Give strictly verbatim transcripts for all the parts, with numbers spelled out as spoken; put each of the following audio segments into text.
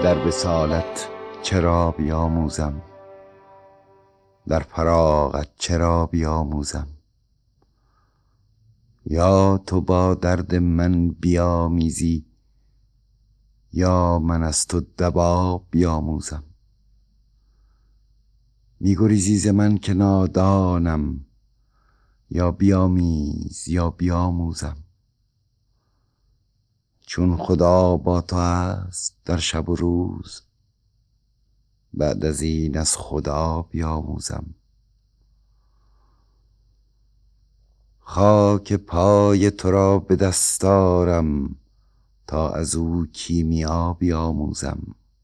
در وصالت چرا بیاموزم، در فراقت چرا بیاموزم؟ یا تو با درد من بیامیزی، یا من از تو دوا بیاموزم. می‌گریزی ز من که نادانم، یا بیامیز یا بیاموزم. چون خدا با تو است در شب و روز، بعد از این از خدا بیاموزم. خاک پای تو را به دست آرم، تا از او کیمیا بیاموزم.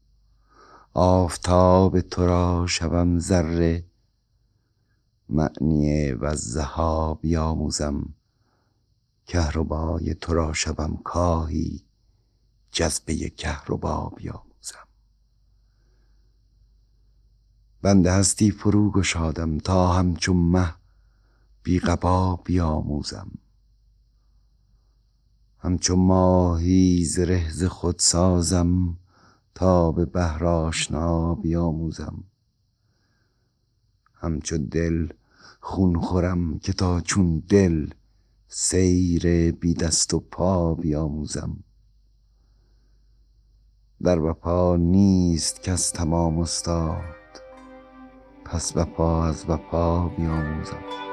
آفتاب تو را شوم ذره، معنی والضحی بیاموزم. کهربای تو را شوم کاهی، جذبه کهربا بیاموزم. بند هستی فرو گشادم، تا همچون مه بی قبا بیاموزم. همچون ماهی زره ز خود سازم، تا به بحر آشنا بیاموزم. همچو دل خون خورم که تا چون دل، سیر بی دست و پا بیاموزم. در وفا نیست کس تمام استاد، پس وفا از وفا بیاموزم.